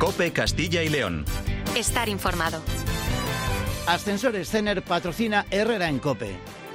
COPE Castilla y León. Estar informado. Ascensores Cener patrocina Herrera en COPE.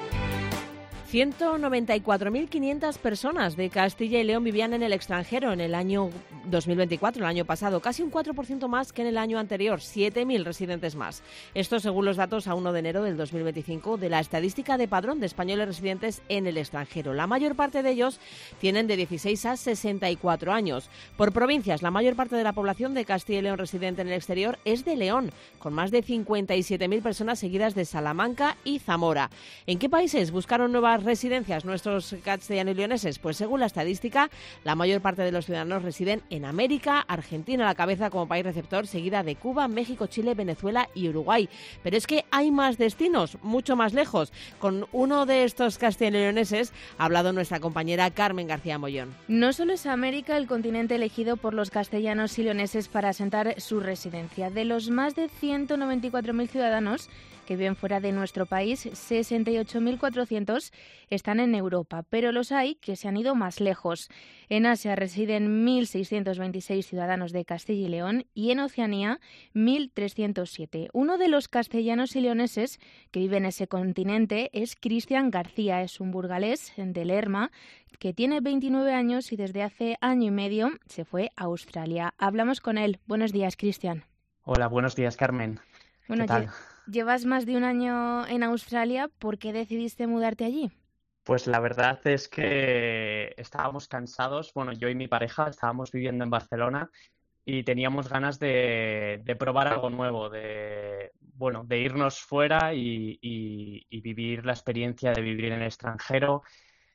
194.500 personas de Castilla y León vivían en el extranjero en el año 2024, el año pasado, casi un 4% más que en el año anterior, 7.000 residentes más. Esto según los datos a 1 de enero del 2025 de la estadística de Padrón de españoles residentes en el extranjero. La mayor parte de ellos tienen de 16 a 64 años. Por provincias, la mayor parte de la población de Castilla y León residente en el exterior es de León, con más de 57.000 personas seguidas de Salamanca y Zamora. ¿En qué países buscaron nuevas residencias nuestros castellanos y leoneses? Pues según la estadística, la mayor parte de los ciudadanos residen en América, Argentina a la cabeza como país receptor, seguida de Cuba, México, Chile, Venezuela y Uruguay. Pero es que hay más destinos, mucho más lejos. Con uno de estos castellanos y leoneses ha hablado nuestra compañera Carmen García Mollón. No solo es América el continente elegido por los castellanos y leoneses para asentar su residencia. De los más de 194.000 ciudadanos que viven fuera de nuestro país, 68.400 están en Europa, pero los hay que se han ido más lejos. En Asia residen 1.626 ciudadanos de Castilla y León y en Oceanía 1.307. Uno de los castellanos y leoneses que vive en ese continente es Cristian García, es un burgalés de Lerma que tiene 29 años y desde hace año y medio se fue a Australia. Hablamos con él. Buenos días, Cristian. Hola, buenos días, Carmen. Bueno, ¿qué tal? Llevas más de un año en Australia. ¿Por qué decidiste mudarte allí? Pues la verdad es que estábamos cansados, bueno, yo y mi pareja estábamos viviendo en Barcelona y teníamos ganas de probar algo nuevo, de irnos fuera y vivir la experiencia de vivir en el extranjero,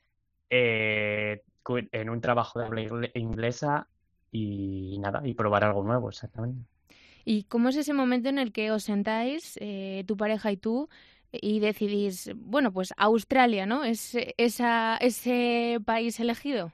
en un trabajo de habla inglesa y nada, y probar algo nuevo, exactamente. ¿Y cómo es ese momento en el que os sentáis, tu pareja y tú, y decidís, bueno, pues Australia, ¿no? ¿Es ese país elegido?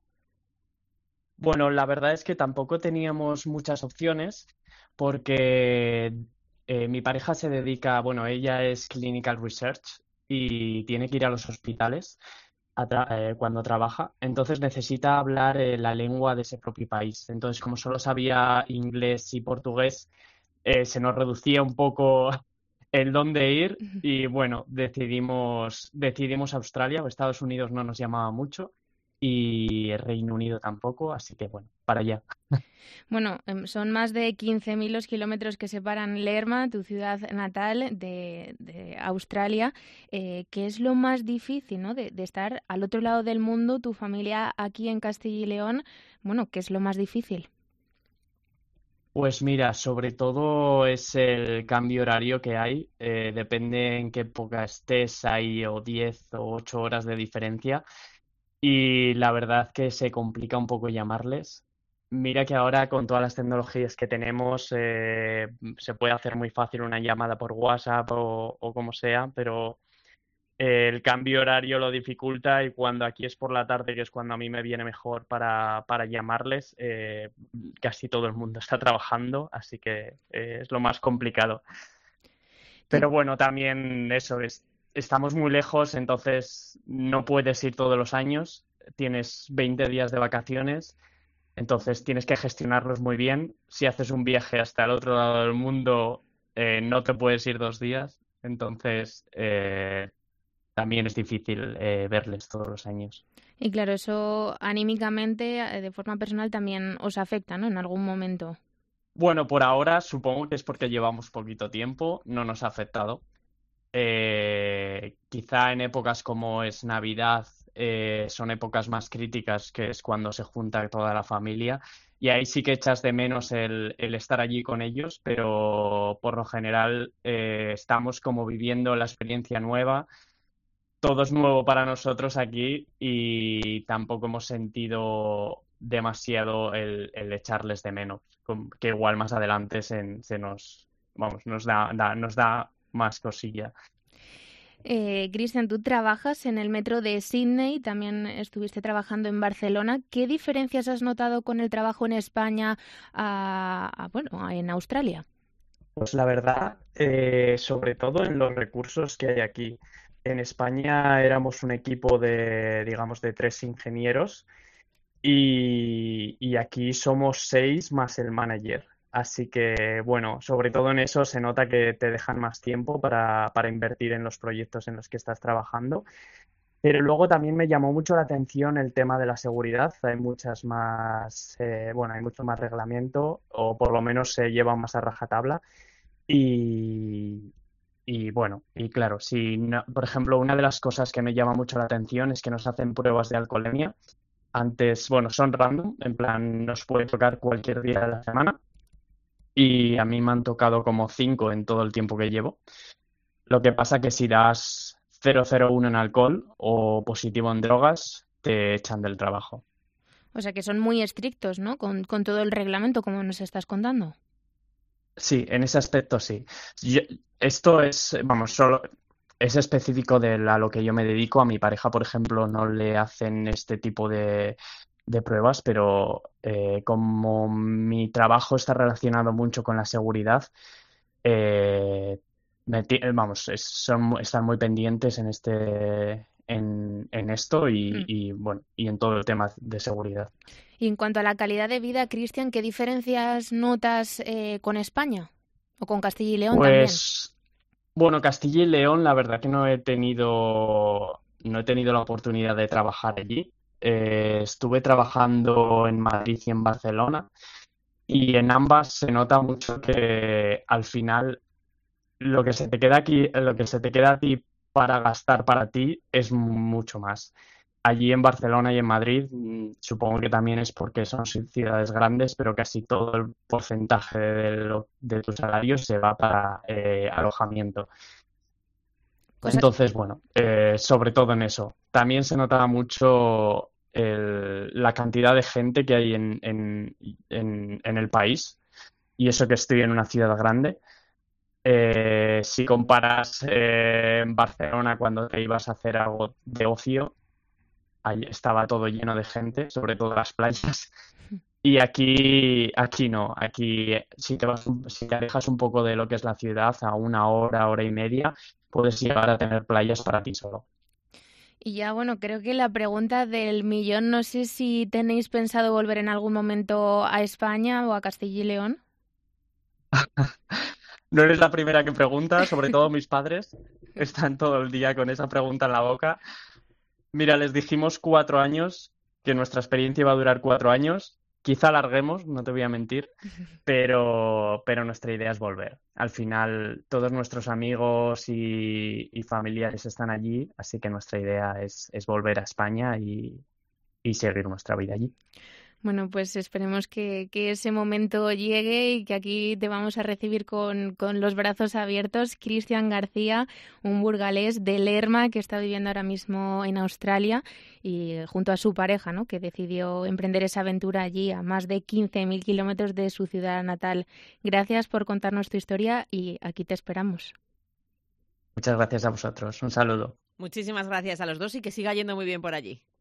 Bueno, la verdad es que tampoco teníamos muchas opciones porque mi pareja se dedica, bueno, ella es Clinical Research y tiene que ir a los hospitales cuando trabaja, entonces necesita hablar la lengua de ese propio país. Entonces, como solo sabía inglés y portugués, se nos reducía un poco el dónde ir y bueno, decidimos Australia, o Estados Unidos no nos llamaba mucho y el Reino Unido tampoco, así que bueno, para allá. Bueno, son más de 15.000 los kilómetros que separan Lerma, tu ciudad natal, de Australia. ¿Qué es lo más difícil, ¿no? de estar al otro lado del mundo, tu familia aquí en Castilla y León? Bueno, ¿qué es lo más difícil? Pues mira, sobre todo es el cambio horario que hay. Depende en qué época estés, hay o 10 o 8 horas de diferencia. Y la verdad que se complica un poco llamarles. Mira que ahora con todas las tecnologías que tenemos se puede hacer muy fácil una llamada por WhatsApp o como sea, pero el cambio horario lo dificulta y cuando aquí es por la tarde, que es cuando a mí me viene mejor para llamarles, casi todo el mundo está trabajando, así que es lo más complicado. Pero bueno, también estamos muy lejos, entonces no puedes ir todos los años, tienes 20 días de vacaciones, entonces tienes que gestionarlos muy bien. Si haces un viaje hasta el otro lado del mundo, no te puedes ir 2 días, entonces también es difícil verles todos los años. Y claro, eso anímicamente, de forma personal, también os afecta, ¿no? En algún momento. Bueno, por ahora supongo que es porque llevamos poquito tiempo, no nos ha afectado. Quizá en épocas como es Navidad son épocas más críticas, que es cuando se junta toda la familia, y ahí sí que echas de menos el estar allí con ellos, pero por lo general estamos como viviendo la experiencia nueva. Todo es nuevo para nosotros aquí y tampoco hemos sentido demasiado el echarles de menos, que igual más adelante nos da más cosilla. Cristian, tú trabajas en el metro de Sydney, también estuviste trabajando en Barcelona. ¿Qué diferencias has notado con el trabajo en España en Australia? Pues la verdad, sobre todo en los recursos que hay aquí. En España éramos un equipo digamos, de 3 ingenieros y aquí somos 6 más el manager. Así que, bueno, sobre todo en eso se nota que te dejan más tiempo para invertir en los proyectos en los que estás trabajando. Pero luego también me llamó mucho la atención el tema de la seguridad. Hay muchas más, bueno, hay mucho más reglamento, o por lo menos se lleva más a rajatabla. Y, y bueno, y claro, si por ejemplo, una de las cosas que me llama mucho la atención es que nos hacen pruebas de alcoholemia. Antes, bueno, son random, en plan, nos puede tocar cualquier día de la semana. Y a mí me han tocado como 5 en todo el tiempo que llevo. Lo que pasa que si das 0,01 en alcohol o positivo en drogas, te echan del trabajo. O sea que son muy estrictos, ¿no? Con todo el reglamento, como nos estás contando. Sí, en ese aspecto sí. Esto es, vamos, solo es específico a lo que yo me dedico. A mi pareja, por ejemplo, no le hacen este tipo de pruebas, pero como mi trabajo está relacionado mucho con la seguridad, eh, vamos, están muy pendientes en en esto Mm. y, bueno, y en todo el tema de seguridad. Y en cuanto a la calidad de vida, Cristian, ¿qué diferencias notas con España? ¿O con Castilla y León también? Pues, bueno, Castilla y León, la verdad que no he tenido la oportunidad de trabajar allí. Estuve trabajando en Madrid y en Barcelona, y en ambas se nota mucho que al final lo que se te queda aquí, lo que se te queda a ti para gastar para ti es mucho más. Allí en Barcelona y en Madrid, supongo que también es porque son ciudades grandes, pero casi todo el porcentaje de tu salario se va para alojamiento. Cosa... Entonces, bueno, sobre todo en eso. También se notaba mucho la cantidad de gente que hay en el país, y eso que estoy en una ciudad grande. Si comparas en Barcelona cuando te ibas a hacer algo de ocio, ahí estaba todo lleno de gente, sobre todo las playas. Y aquí no, aquí si te alejas un poco de lo que es la ciudad, a 1 hora, hora y media, puedes llegar a tener playas para ti solo. Y ya, bueno, creo que la pregunta del millón, no sé si tenéis pensado volver en algún momento a España o a Castilla y León. No eres la primera que pregunta, sobre todo mis padres están todo el día con esa pregunta en la boca. Mira, les dijimos 4 años, que nuestra experiencia iba a durar 4 años. Quizá alarguemos, no te voy a mentir, pero nuestra idea es volver. Al final, todos nuestros amigos y familiares están allí, así que nuestra idea es volver a España y seguir nuestra vida allí. Bueno, pues esperemos que ese momento llegue y que aquí te vamos a recibir con los brazos abiertos. Cristian García, un burgalés de Lerma que está viviendo ahora mismo en Australia y junto a su pareja, ¿no?, que decidió emprender esa aventura allí a más de 15.000 kilómetros de su ciudad natal. Gracias por contarnos tu historia y aquí te esperamos. Muchas gracias a vosotros. Un saludo. Muchísimas gracias a los dos y que siga yendo muy bien por allí.